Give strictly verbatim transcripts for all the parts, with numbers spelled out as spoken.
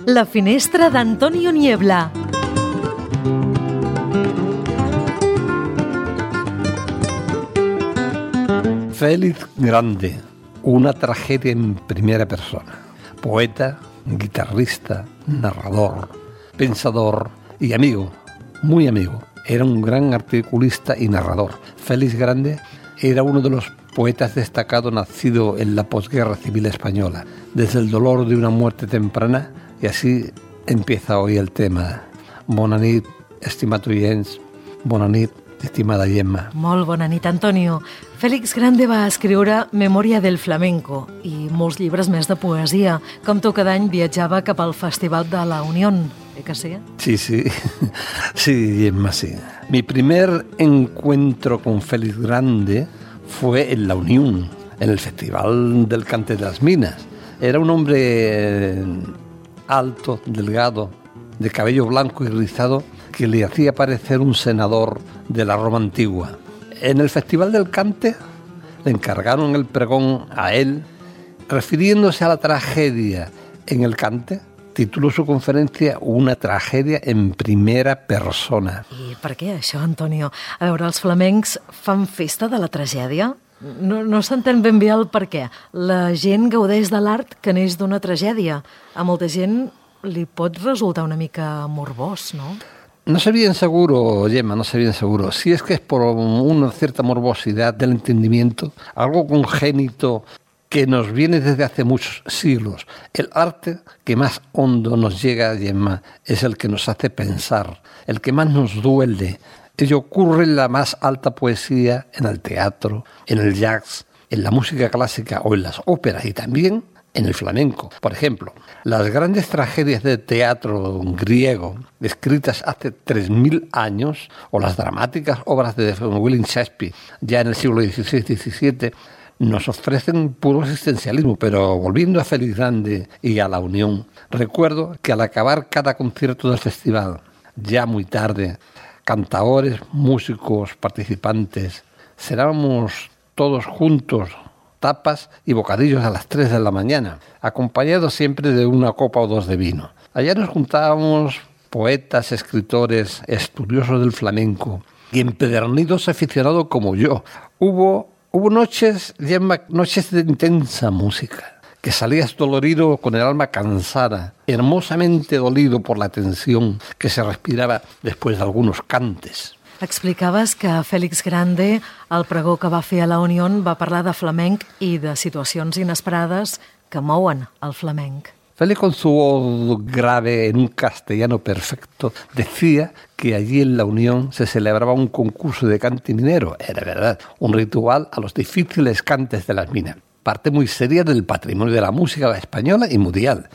La finestra d'Antonio Niebla. Félix Grande, una tragedia en primera persona. Poeta, guitarrista, narrador, pensador y amigo, muy amigo. Era un gran articulista y narrador. Félix Grande era uno de los poetas destacados nacido en la posguerra civil española, desde el dolor de una muerte temprana, y así empieza hoy el tema. Bona nit, estimat oients, bona nit, estimada Gemma. Molt bona nit, Antonio. Félix Grande va escriure Memòria del Flamenco i molts llibres més de poesia. Com tu, cada any viatjava cap al Festival de la Unión, ¿eh que sí? Sí, sí, sí, Gemma, sí. Mi primer encuentro con Félix Grande fue en la Unión, en el Festival del Cante de las Minas. Era un hombre alto, delgado, de cabello blanco y rizado, que le hacía parecer un senador de la Roma antigua. En el Festival del Cante le encargaron el pregón a él, refiriéndose a la tragedia en el cante. Tituló su conferència Una tragèdia en primera persona. I per què això, Antonio? A veure, els flamencs fan festa de la tragèdia? No, no s'entén ben bé el per què. La gent gaudeix de l'art que neix d'una tragèdia. A molta gent li pot resultar una mica morbós, ¿no? No sé bien seguro, Gemma, no sé bien seguro. Si es que es por una cierta morbosidad del entendimiento, algo congénito que nos viene desde hace muchos siglos. El arte que más hondo nos llega, Gemma, es el que nos hace pensar, el que más nos duele. Ello ocurre en la más alta poesía, en el teatro, en el jazz, en la música clásica o en las óperas y también en el flamenco. Por ejemplo, las grandes tragedias de teatro griego, escritas hace tres mil años, o las dramáticas obras de William Shakespeare, ya en el siglo dieciséis diecisiete, nos ofrecen puro existencialismo. Pero volviendo a Félix Grande y a la Unión, recuerdo que al acabar cada concierto del festival, ya muy tarde, cantaores, músicos, participantes, cenábamos todos juntos tapas y bocadillos a las tres de la mañana, acompañados siempre de una copa o dos de vino. Allá nos juntábamos poetas, escritores, estudiosos del flamenco y empedernidos aficionados como yo. Hubo, hubo noches, noches de intensa música, que salías dolorido con el alma cansada, hermosamente dolido por la tensión que se respiraba después de algunos cantes. Explicaves que Félix Grande, al pregó que va fer a la Unió, va parlar de flamenc i de situacions inesperades que mouen el flamenc. Félix, con su voz grave en un castellano perfecto, decía que allí en la Unión se celebraba un concurso de cante minero. Era verdad, un ritual a los difíciles cantes de las minas, parte muy seria del patrimonio de la música española y mundial.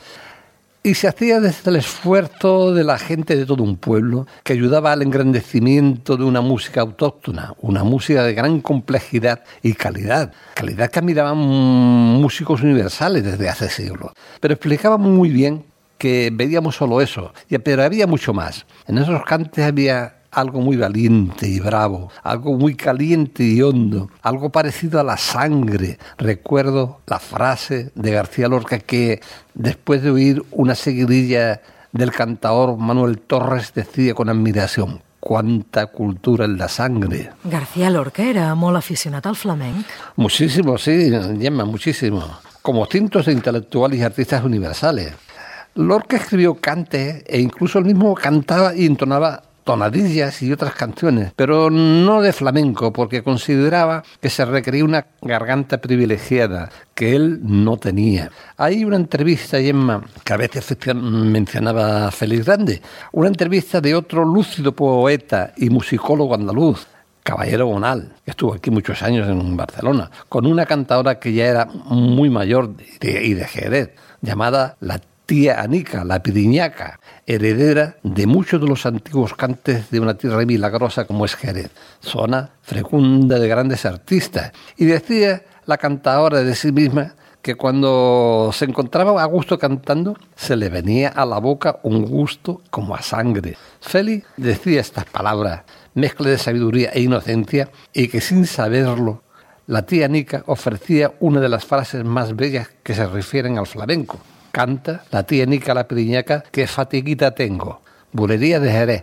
Y se hacía desde el esfuerzo de la gente de todo un pueblo que ayudaba al engrandecimiento de una música autóctona, una música de gran complejidad y calidad, calidad que admiraban músicos universales desde hace siglos. Pero explicaba muy bien que veíamos solo eso, pero había mucho más. En esos cantes había algo muy valiente y bravo, algo muy caliente y hondo, algo parecido a la sangre. Recuerdo la frase de García Lorca que, después de oír una seguidilla del cantaor Manuel Torres, decía con admiración: «Cuánta cultura en la sangre». García Lorca era molt aficionat al flamenc. Muchísimo, sí, Gemma, muchísimo. Como cientos de intelectuales y artistas universales. Lorca escribió cantes e incluso él mismo cantaba y entonaba tonadillas y otras canciones, pero no de flamenco, porque consideraba que se requería una garganta privilegiada que él no tenía. Hay una entrevista, Gemma, que a veces mencionaba a Félix Grande, una entrevista de otro lúcido poeta y musicólogo andaluz, Caballero Bonal, que estuvo aquí muchos años en Barcelona, con una cantadora que ya era muy mayor y de Jerez, llamada la tía Anica, la piriñaca, heredera de muchos de los antiguos cantes de una tierra milagrosa como es Jerez, zona fecunda de grandes artistas. Y decía la cantadora de sí misma que cuando se encontraba a gusto cantando, se le venía a la boca un gusto como a sangre. Félix decía estas palabras, mezcla de sabiduría e inocencia, y que sin saberlo, la tía Anica ofrecía una de las frases más bellas que se refieren al flamenco. Canta la tía Nica la Piriñaca, que fatiguita tengo. Bulería de Jerez.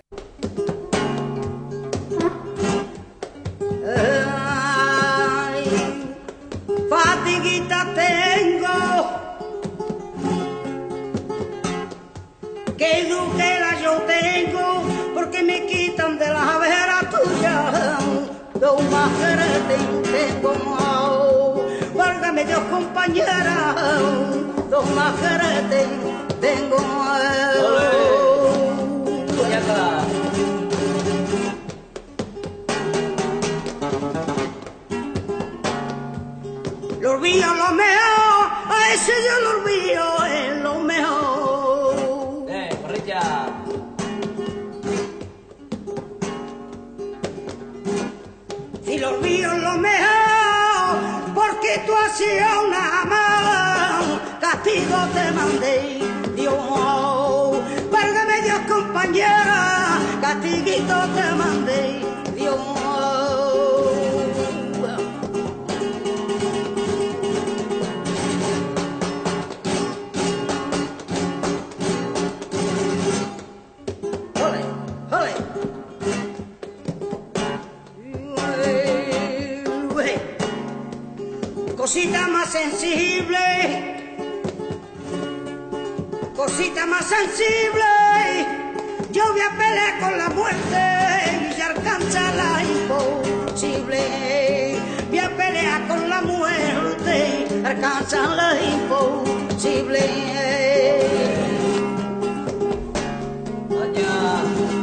Ay, fatiguita tengo, que duquera yo tengo, porque me quitan de la vera tuya. Dos majeres tengo, válgame Dios compañera, dos majeres tengo. Lo olvido lo mejor, a ese yo lo olvido, es lo mejor. Eh, corrilla. Si lo olvido lo mejor, porque tú has sido una mala, castigo te mandé, Dios. Válgame Dios compañera, castiguito te mandé, Dios. Cosita más sensible, cosita más sensible, yo voy a pelear con la muerte y alcanza la imposible. Voy a pelear con la muerte, alcanza la imposible. Allá.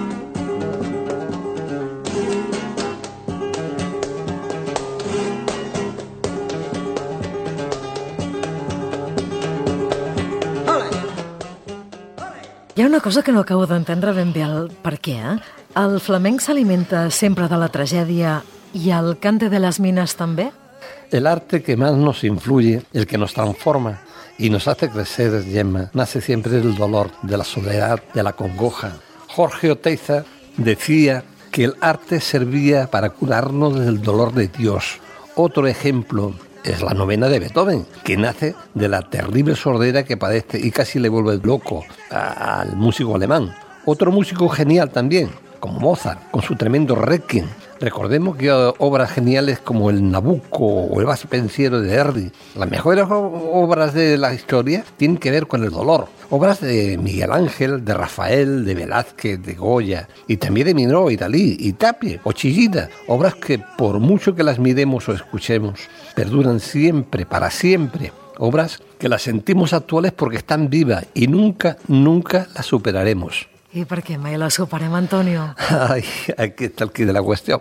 Hi ha una cosa que no acabo d'entendre ben bé el per què. Eh? El flamenc s'alimenta sempre de la tragèdia i el cante de las minas també? El arte que más nos influye, el que nos transforma y nos hace crecer, Gemma, nace siempre del dolor, de la soledad, de la congoja. Jorge Oteiza decía que el arte servía para curarnos del dolor de Dios. Otro ejemplo es la novena de Beethoven, que nace de la terrible sordera que padece y casi le vuelve loco a, al músico alemán. Otro músico genial también, como Mozart, con su tremendo Requiem. Recordemos que obras geniales como el Nabucco o el Vals Pensiero de Verdi, las mejores obras de la historia tienen que ver con el dolor. Obras de Miguel Ángel, de Rafael, de Velázquez, de Goya, y también de Miró, y Dalí, y Tapie, o Chillida. Obras que por mucho que las miremos o escuchemos, perduran siempre, para siempre. Obras que las sentimos actuales porque están vivas y nunca, nunca las superaremos. I per què mai la superem, Antonio? Ay, aquí está el quid de la cuestión.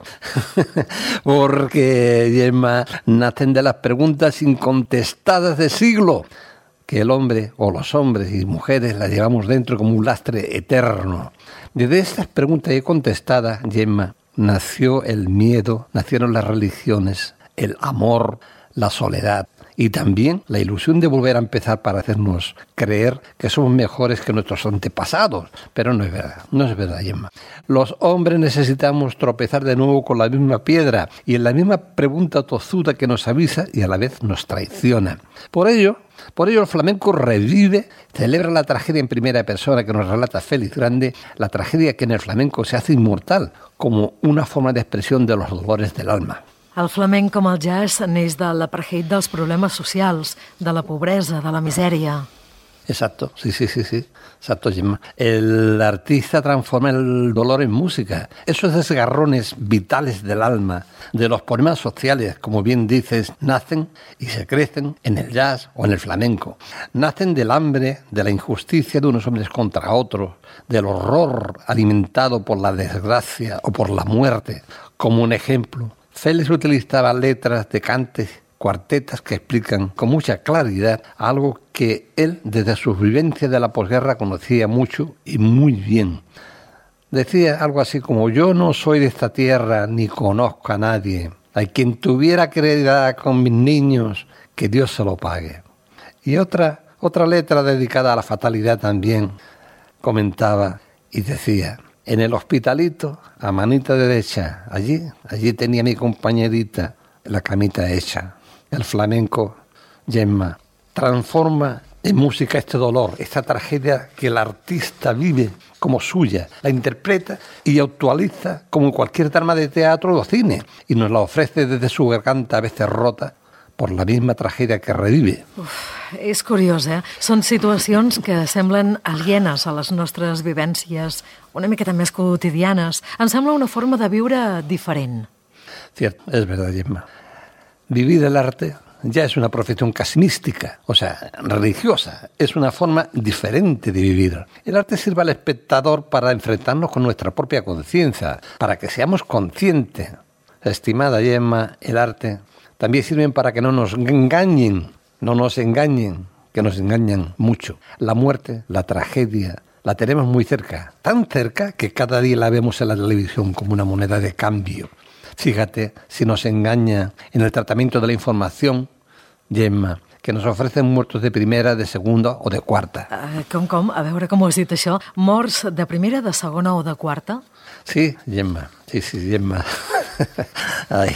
Porque, Gemma, nacen de las preguntas incontestadas de siglo, que el hombre, o los hombres y mujeres, las llevamos dentro como un lastre eterno. Desde estas preguntas incontestadas, Gemma, nació el miedo, nacieron las religiones, el amor, la soledad. Y también la ilusión de volver a empezar para hacernos creer que somos mejores que nuestros antepasados. Pero no es verdad, no es verdad, Gemma. Los hombres necesitamos tropezar de nuevo con la misma piedra y en la misma pregunta tozuda que nos avisa y a la vez nos traiciona. Por ello, por ello el flamenco revive, celebra la tragedia en primera persona que nos relata Félix Grande, la tragedia que en el flamenco se hace inmortal, como una forma de expresión de los dolores del alma. El flamenc, com el jazz, neix de l'apartheid dels problemes socials, de la pobresa, de la misèria. Exacto, sí, sí, sí, sí. Exacto, Gemma. El artista transforma el dolor en música. Esos desgarrones vitales del alma, de los problemas sociales, como bien dices, nacen y se crecen en el jazz o en el flamenco. Nacen del hambre, de la injusticia de unos hombres contra otros, del horror alimentado por la desgracia o por la muerte. Como un ejemplo, Félix utilizaba letras de cantes, cuartetas que explican con mucha claridad algo que él desde su vivencia de la posguerra conocía mucho y muy bien. Decía algo así como: yo no soy de esta tierra ni conozco a nadie. A quien tuviera credida con mis niños, que Dios se lo pague. Y otra, otra letra dedicada a la fatalidad también comentaba y decía: en el hospitalito, a manita derecha, allí, allí tenía mi compañerita la camita hecha. El flamenco, Gemma, transforma en música este dolor, esta tragedia que el artista vive como suya, la interpreta y actualiza como en cualquier trama de teatro o cine, y nos la ofrece desde su garganta a veces rota por la misma tragedia que revive. Uf, és curiós, eh? Són situacions que semblen alienes a les nostres vivències, una miqueta més quotidianes. Em sembla una forma de viure diferent. Cierto, es verdad, Gemma. Vivir el arte ya es una profesión casi mística, o sea, religiosa. Es una forma diferente de vivir. El arte sirve al espectador para enfrentarnos con nuestra propia conciencia, para que seamos conscientes. Estimada Gemma, el arte también sirve para que no nos engañen, no nos engañen, que nos engañan mucho. La muerte, la tragedia, la tenemos muy cerca, tan cerca que cada día la vemos en la televisión como una moneda de cambio. Fíjate si nos engaña en el tratamiento de la información, Gemma, que nos ofrecen muertos de primera, de segunda o de cuarta. Uh, com, com? A veure com ho has dit això. Morts de primera, de segona o de quarta? Sí, Gemma, sí, sí, Gemma. Ay.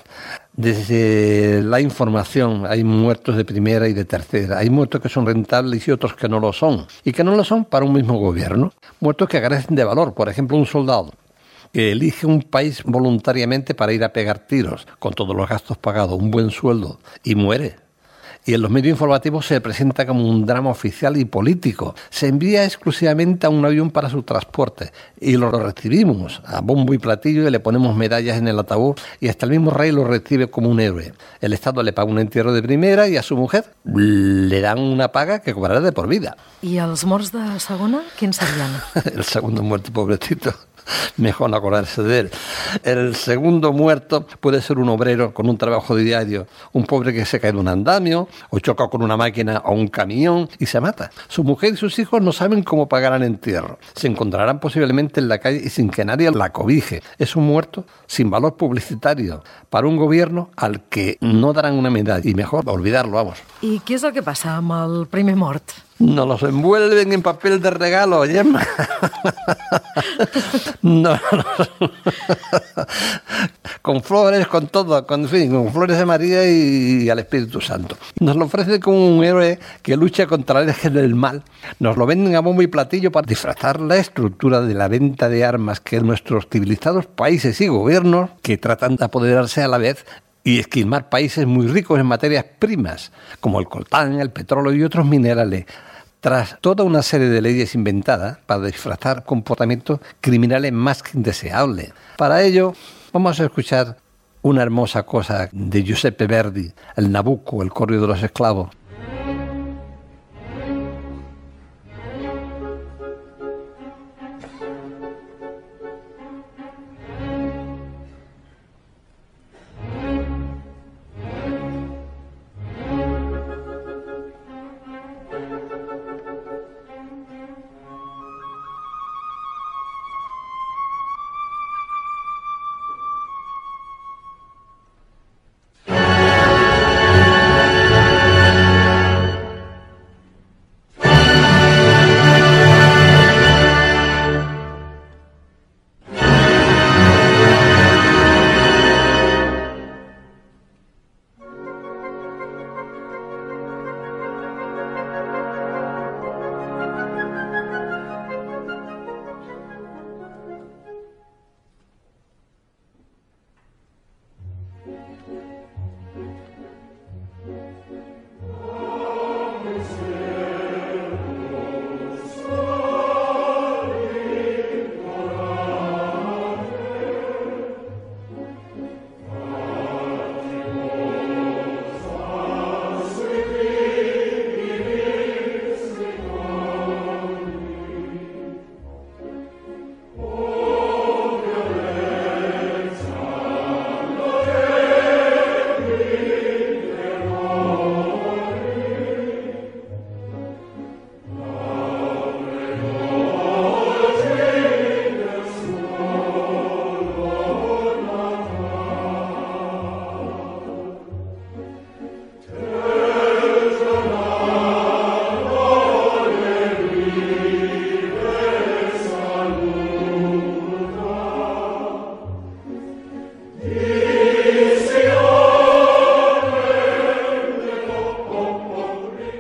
Desde la información hay muertos de primera y de tercera. Hay muertos que son rentables y otros que no lo son. Y que no lo son para un mismo gobierno. Muertos que carecen de valor. Por ejemplo, un soldado que elige un país voluntariamente para ir a pegar tiros, con todos los gastos pagados, un buen sueldo, y muere. Y en los medios informativos se presenta como un drama oficial y político. Se envía exclusivamente a un avión para su transporte y lo recibimos a bombo y platillo y le ponemos medallas en el ataúd y hasta el mismo rey lo recibe como un héroe. El Estado le paga un entierro de primera y a su mujer le dan una paga que cobrará de por vida. I els morts de segona, quins serien? El segundo muerto, pobrecito. Mejor no acordarse de él. El segundo muerto puede ser un obrero con un trabajo diario, un pobre que se cae de un andamio o choca con una máquina o un camión y se mata. Su mujer y sus hijos no saben cómo pagarán entierro. Se encontrarán posiblemente en la calle y sin que nadie la cobije. Es un muerto sin valor publicitario para un gobierno al que no darán una medalla y mejor olvidarlo, vamos. I què és el que passa amb el primer mort? Nos los envuelven en papel de regalo, Gemma. No, no. Con flores, con todo, con, en fin, con flores de María y, y al Espíritu Santo. Nos lo ofrece como un héroe que lucha contra el eje del mal. Nos lo venden a bombo y platillo para disfrazar la estructura de la venta de armas que nuestros civilizados países y gobiernos, que tratan de apoderarse a la vez y esquilmar países muy ricos en materias primas, como el coltán, el petróleo y otros minerales, tras toda una serie de leyes inventadas para disfrazar comportamientos criminales más que indeseables. Para ello, vamos a escuchar una hermosa cosa de Giuseppe Verdi, el Nabucco, el correo de los esclavos.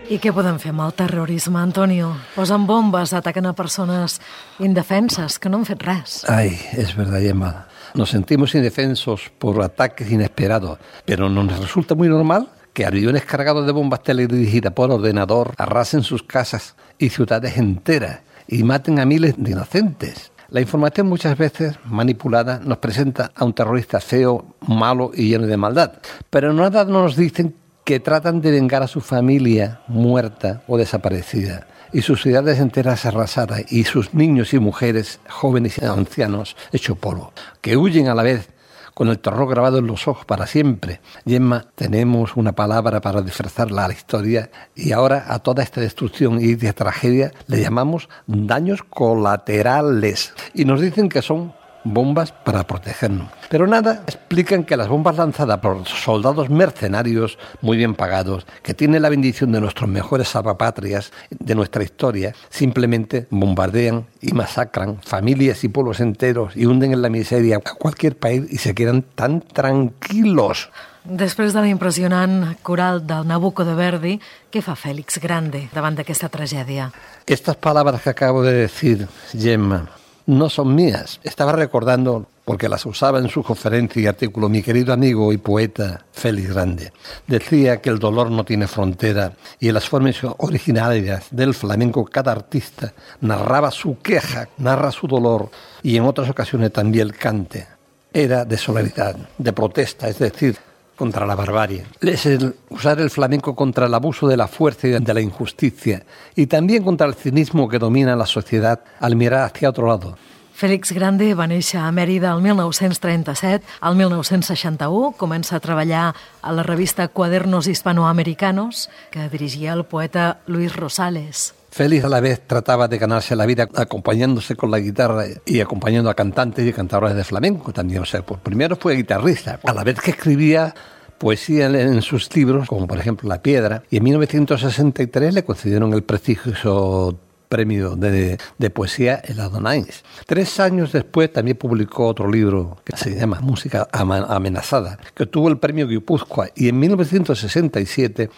I què podem fer amb el terrorisme, Antonio? Posen bombes, ataquen a persones indefenses que no han fet res. Ay, es verdad, Gemma. Nos sentimos indefensos por ataques inesperados, pero nos resulta muy normal que aviones cargados de bombas teledirigidas por ordenador arrasen sus casas y ciudades enteras y maten a miles de inocentes. La información muchas veces manipulada nos presenta a un terrorista feo, malo y lleno de maldad, pero nada nos dicen que tratan de vengar a su familia muerta o desaparecida y sus ciudades enteras arrasadas y sus niños y mujeres, jóvenes y ancianos hecho polvo, que huyen a la vez con el terror grabado en los ojos para siempre. Gemma, tenemos una palabra para disfrazar la historia y ahora a toda esta destrucción y de tragedia le llamamos daños colaterales y nos dicen que son bombas para protegernos. Pero nada explican que las bombas lanzadas por soldados mercenarios muy bien pagados, que tienen la bendición de nuestros mejores salvapatrias de nuestra historia, simplemente bombardean y masacran familias y pueblos enteros y hunden en la miseria a cualquier país y se quedan tan tranquilos. Després de la impressionant coral del Nabucco de Verdi, què fa Félix Grande davant d'aquesta tragèdia? Estas palabras que acabo de decir, Gemma, no son mías. Estaba recordando, porque las usaba en su conferencia y artículo, mi querido amigo y poeta Félix Grande. Decía que el dolor no tiene frontera y en las formas originarias del flamenco cada artista narraba su queja, narra su dolor y en otras ocasiones también el cante. Era de solidaridad, de protesta, es decir, contra la barbarie. Es el usar el flamenco contra el abuso de la fuerza y de la injusticia y también contra el cinismo que domina la sociedad al mirar hacia otro lado. Félix Grande va néixer a Mèrida el mil nou-cents trenta-set. Al mil nou-cents seixanta-u comença a treballar a la revista Cuadernos Hispanoamericanos, que dirigia el poeta Luis Rosales. Félix a la vez trataba de ganarse la vida acompañándose con la guitarra y acompañando a cantantes y cantadores de flamenco también. O sea, pues primero fue guitarrista, a la vez que escribía poesía en sus libros, como por ejemplo La Piedra, y en mil novecientos sesenta y tres le concedieron el prestigioso premio de, de poesía El Adonais. Tres años después también publicó otro libro que se llama Música Amenazada, que obtuvo el premio Guipúzcoa, y en mil novecientos sesenta y siete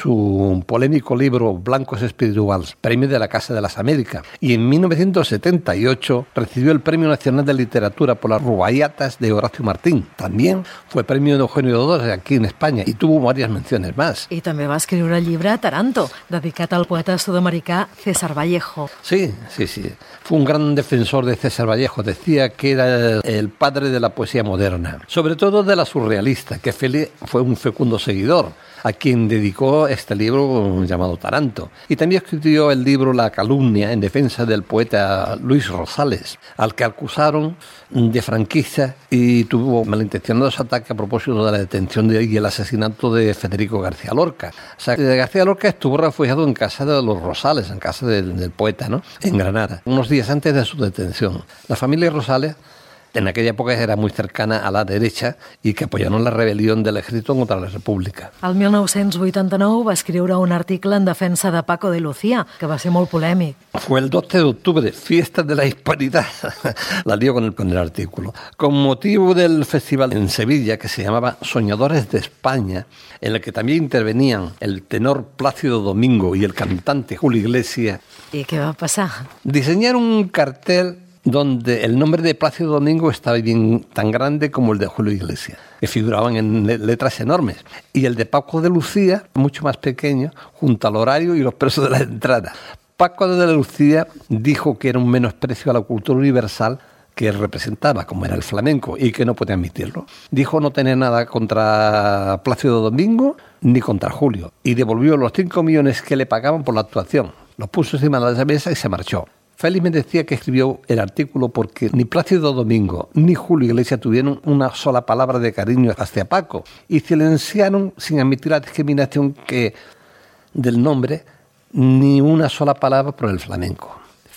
su polémico libro Blancos Espirituals, premio de la Casa de las Américas, y en mil novecientos setenta y ocho recibió el Premio Nacional de Literatura por las Rubayatas de Horacio Martín. También fue premio de Eugenio Dodós aquí en España y tuvo varias menciones más. I també va escriure el llibre Taranto, dedicat al poeta sud-americà César Vallejo. Sí, sí, sí. Fue un gran defensor de César Vallejo. Decía que era el padre de la poesía moderna, sobre todo de la surrealista, que Félix fue un fecundo seguidor, a quien dedicó este libro llamado Taranto. Y también escribió el libro La Calumnia en defensa del poeta Luis Rosales, al que acusaron de franquista y tuvo malintencionados ataques a propósito de la detención de, y el asesinato de Federico García Lorca. O sea, García Lorca estuvo refugiado en casa de los Rosales, en casa del, del poeta, ¿no?, en Granada, unos días antes de su detención. La familia Rosales en aquella época era muy cercana a la derecha y que apoyaron la rebelión del ejército contra la República. El mil nou-cents vuitanta-nou va escriure un article en defensa de Paco de Lucía, que va ser molt polèmic. Fue el doce de octubre, fiesta de la hispanidad, la lío con el, con el artículo, con motivo del festival en Sevilla que se llamaba Soñadores de España, en el que también intervenían el tenor Plácido Domingo y el cantante Julio Iglesias. ¿Y qué va a pasar? Diseñaron un cartel donde el nombre de Plácido Domingo estaba bien tan grande como el de Julio Iglesias, que figuraban en letras enormes, y el de Paco de Lucía, mucho más pequeño, junto al horario y los precios de la entrada. Paco de Lucía dijo que era un menosprecio a la cultura universal que él representaba, como era el flamenco, y que no podía admitirlo. Dijo no tener nada contra Plácido Domingo ni contra Julio, y devolvió los cinco millones que le pagaban por la actuación. Los puso encima de la mesa y se marchó. Félix me decía que escribió el artículo porque ni Plácido Domingo ni Julio Iglesias tuvieron una sola palabra de cariño hacia Paco y silenciaron sin admitir la discriminación que del nombre ni una sola palabra por el flamenco.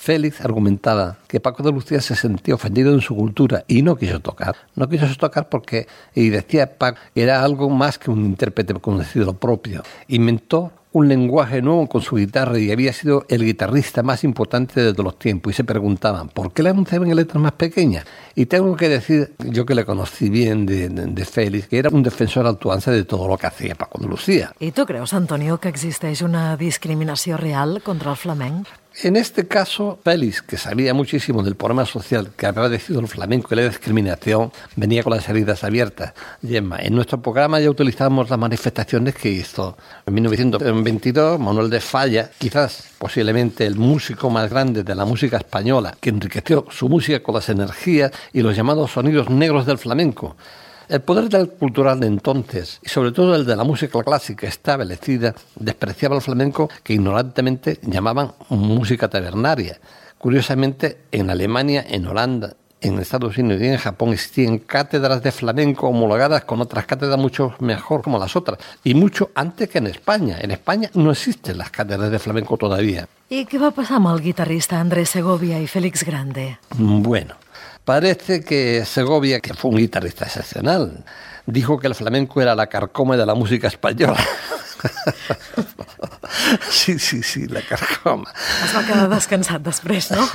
Félix argumentaba que Paco de Lucía se sentía ofendido en su cultura y no quiso tocar. No quiso tocar porque, y decía Paco, era algo más que un intérprete conocido propio. Inventó un lenguaje nuevo con su guitarra y había sido el guitarrista más importante de todos los tiempos. Y se preguntaban, ¿por qué le anunciaban en letras más pequeñas? Y tengo que decir, yo que le conocí bien de, de, de Félix, que era un defensor al tuanza de todo lo que hacía Paco de Lucía. I tu creus, Antonio, que existeix una discriminació real contra el flamenc? En este caso, Félix, que sabía muchísimo del problema social que había padecido el flamenco y la discriminación, venía con las heridas abiertas. Gemma, en nuestro programa ya utilizamos las manifestaciones que hizo en mil novecientos veintidós Manuel de Falla, quizás posiblemente el músico más grande de la música española, que enriqueció su música con las energías y los llamados sonidos negros del flamenco. El poder del cultural de entonces, y sobre todo el de la música clásica establecida, despreciaba al flamenco que ignorantemente llamaban música tabernaria. Curiosamente, en Alemania, en Holanda, en Estados Unidos y en Japón existían cátedras de flamenco homologadas con otras cátedras mucho mejor como las otras, y mucho antes que en España. En España no existen las cátedras de flamenco todavía. I què va passar amb el guitarrista Andrés Segovia i Félix Grande? Bueno, parece que Segovia, que fue un guitarrista excepcional, dijo que el flamenco era la carcoma de la música española. Sí, sí, sí, la carcoma. Es va quedar descansat després, no?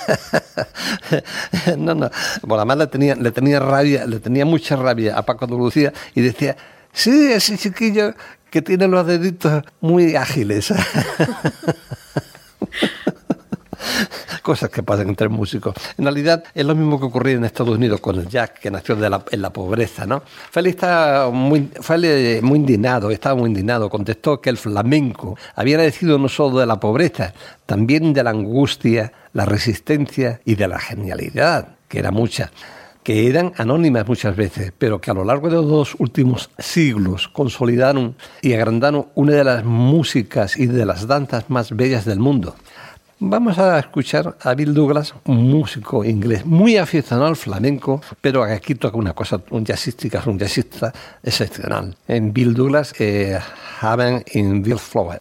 No, no. Bueno, además le tenía, le tenía rabia, le tenía mucha rabia a Paco de Lucía y decía, sí, ese chiquillo que tiene los deditos muy ágiles. Cosas que pasan entre músicos. En realidad es lo mismo que ocurría en Estados Unidos con el jazz, que nació de la, en la pobreza, ¿no? Félix estaba muy, Félix muy indignado, estaba muy indignado. Contestó que el flamenco había nacido no solo de la pobreza, también de la angustia, la resistencia y de la genialidad, que era mucha, que eran anónimas muchas veces, pero que a lo largo de los dos últimos siglos consolidaron y agrandaron una de las músicas y de las danzas más bellas del mundo. Vamos a escuchar a Bill Douglas, un músico inglés muy aficionado al flamenco, pero aquí toca una cosa, un jazzística, un jazzista excepcional. En Bill Douglas, eh, Heaven in Bill Flower.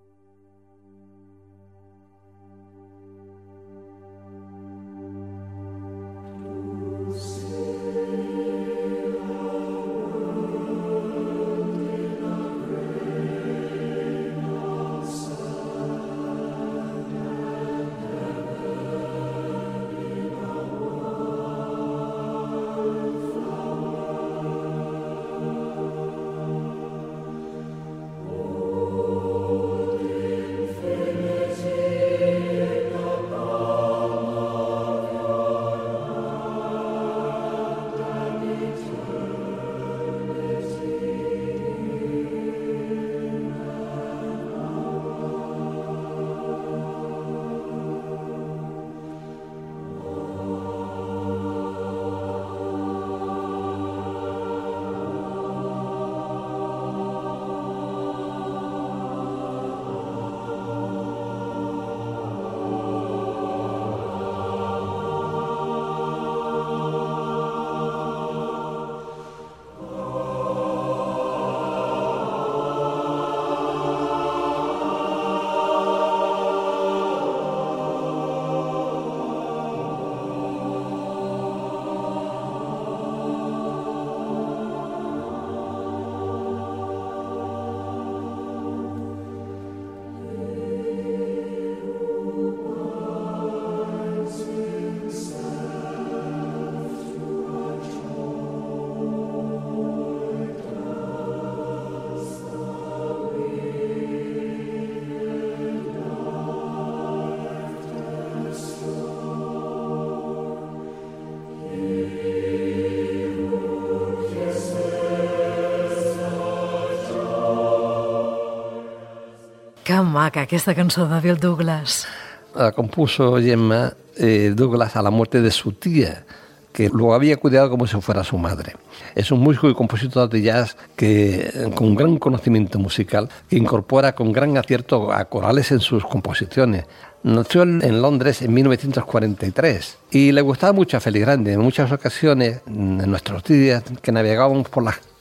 Que maca, aquesta cançó de Bill Douglas. La compuso Gemma eh, Douglas a la muerte de su tía, que lo había cuidado como si fuera su madre. Es un músico y compositor de jazz que, con gran conocimiento musical, que incorpora con gran acierto a corales en sus composiciones. Nació en Londres en mil novecientos cuarenta y tres y le gustaba mucho a Félix Grande. En muchas ocasiones, en nuestros días, que navegábamos por las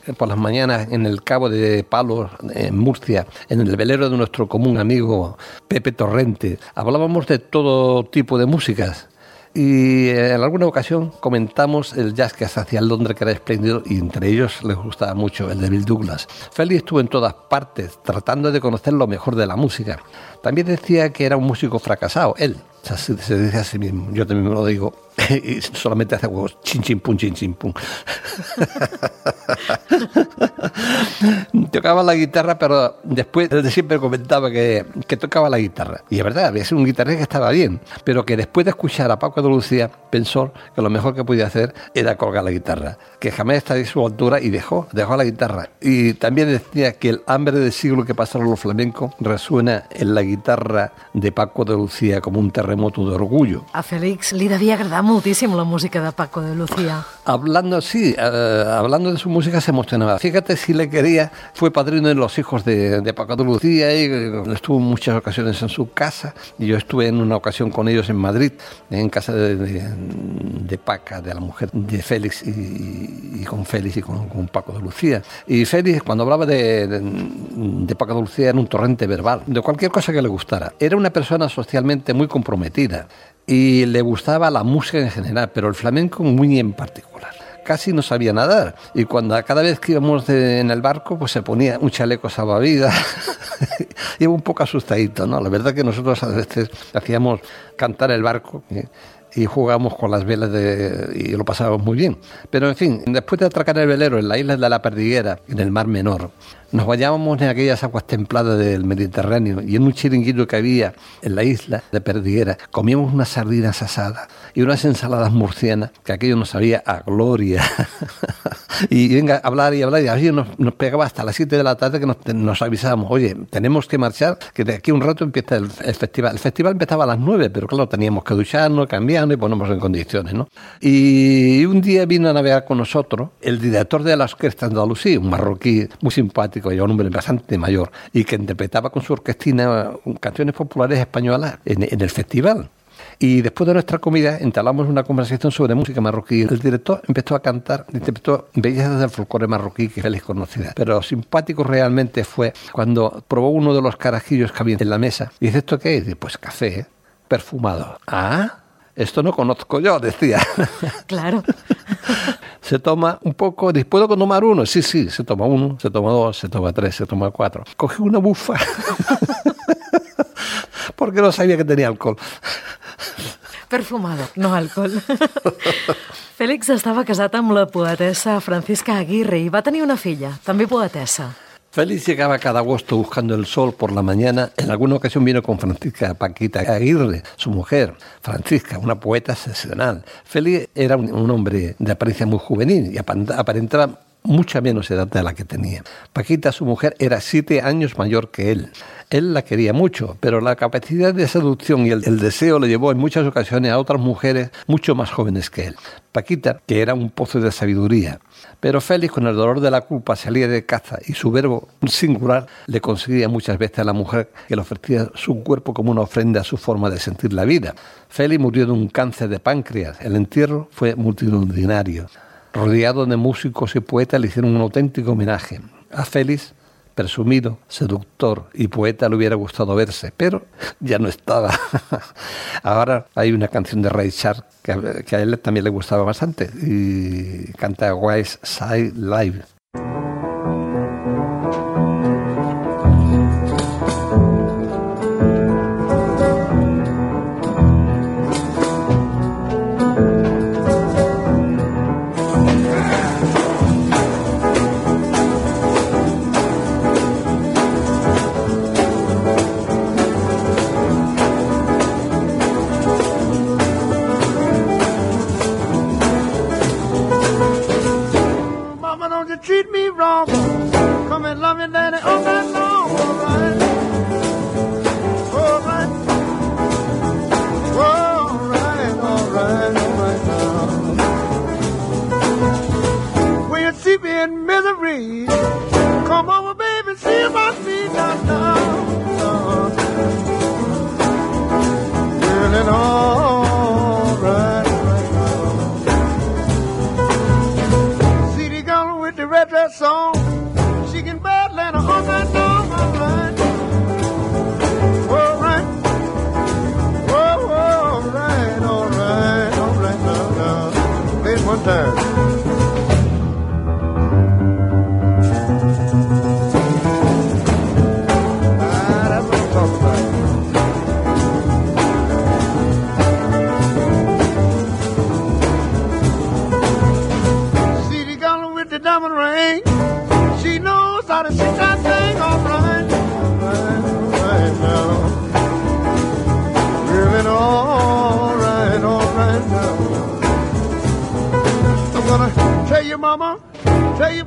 por las mañanas en el Cabo de Palos, en Murcia, en el velero de nuestro común amigo Pepe Torrente. Hablábamos de todo tipo de músicas. Y en alguna ocasión comentamos el jazz que se hacía en Londres, que era espléndido, y entre ellos les gustaba mucho el de Bill Douglas. Félix estuvo en todas partes, tratando de conocer lo mejor de la música. También decía que era un músico fracasado, él. O sea, se, se dice a sí mismo, yo también me lo digo, y solamente hace huevos, chin, chin, pum, chin, chin, pum. Tocaba la guitarra, pero después él siempre comentaba que, que tocaba la guitarra. Y es verdad, había sido un guitarrista que estaba bien, pero que después de escuchar a Paco de Lucía, pensó que lo mejor que podía hacer era colgar la guitarra, que jamás estaría a su altura, y dejó, dejó la guitarra. Y también decía que el hambre del siglo que pasaron los flamencos resuena en la guitarra de Paco de Lucía como un terremoto de orgullo. A Félix li devia agradar moltíssim la música de Paco de Lucía. Hablando, sí, uh, hablando de su música se emocionaba. Fíjate si le quería, fue padrino de los hijos de, de Paco de Lucía, y estuvo en muchas ocasiones en su casa, y yo estuve en una ocasión con ellos en Madrid, en casa de, de, de Paca, de la mujer de Félix, y, y con Félix y con, con Paco de Lucía. Y Félix, cuando hablaba de, de, de Paco de Lucía, era un torrente verbal, de cualquier cosa que le gustara. Era una persona socialmente muy comprometida, y le gustaba la música en general, pero el flamenco muy en particular. Casi no sabía nadar, y cuando cada vez que íbamos de, en el barco, pues se ponía un chaleco salvavidas. Iba un poco asustadito, ¿no? La verdad que nosotros a veces hacíamos cantar el barco, ¿eh? Y jugábamos con las velas de, y lo pasábamos muy bien. Pero en fin, después de atracar el velero en la isla de la Perdiguera, en el Mar Menor, nos bañábamos en aquellas aguas templadas del Mediterráneo, y en un chiringuito que había en la isla de Perdiguera comíamos unas sardinas asadas y unas ensaladas murcianas, que aquello nos sabía a gloria. Y venga, a hablar y hablar, y así nos, nos pegaba hasta las siete de la tarde, que nos, nos avisábamos, oye, tenemos que marchar, que de aquí un rato empieza el, el festival. El festival empezaba a las nueve, pero claro, teníamos que ducharnos, cambiarnos y ponernos en condiciones, ¿no? Y un día vino a navegar con nosotros el director de la Orquesta Andalusí, un marroquí muy simpático, y un hombre bastante mayor, y que interpretaba con su orquestina canciones populares españolas en, en el festival. Y después de nuestra comida entablamos una conversación sobre música marroquí. El director empezó a cantar, interpretó bellezas del folclore marroquí que Félix conocía. Pero simpático realmente fue cuando probó uno de los carajillos que había en la mesa. Y dice, ¿esto qué es? Dice, pues café, ¿eh? Perfumado. ¿Ah? Esto no conozco yo, decía. Claro. Se toma un poco, ¿puedo tomar uno? Sí, sí, se toma uno, se toma dos, se toma tres, se toma cuatro. Coge una bufa. Porque no sabía que tenía alcohol. Perfumado, no alcohol. Félix estava casat amb la poetessa Francisca Aguirre i va tenir una filla, també poetessa. Félix llegaba cada agosto buscando el sol por la mañana. En alguna ocasión vino con Francisca Paquita Aguirre, su mujer. Francisca, una poeta excepcional. Félix era un, un hombre de apariencia muy juvenil y aparentaba mucha menos edad de la que tenía. Paquita, su mujer, era siete años mayor que él. Él la quería mucho, pero la capacidad de seducción y el, el deseo le llevó en muchas ocasiones a otras mujeres mucho más jóvenes que él. Paquita, que era un pozo de sabiduría. Pero Félix, con el dolor de la culpa, salía de caza, y su verbo singular le conseguía muchas veces a la mujer que le ofrecía su cuerpo como una ofrenda a su forma de sentir la vida. Félix murió de un cáncer de páncreas. El entierro fue multitudinario. Rodeado de músicos y poetas, le hicieron un auténtico homenaje. A Félix, presumido, seductor y poeta, le hubiera gustado verse, pero ya no estaba. Ahora hay una canción de Ray Charles que, que a él también le gustaba bastante, y canta West Side Live. Treat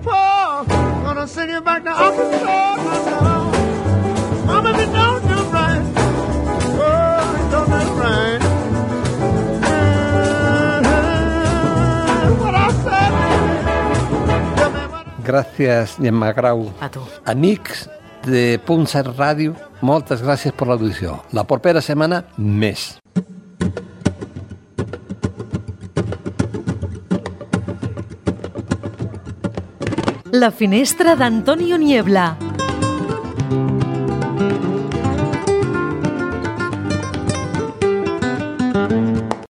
poor, gonna sing it back to Uncle George. Mama, if you don't do right, oh, you don't do right. What I said, tell me what I... Gràcies, Gemma Grau. A tu. Amics de Punt Set Ràdio, moltes gràcies per l'audició. La propera setmana, més. La finestra d'Antonio Niebla.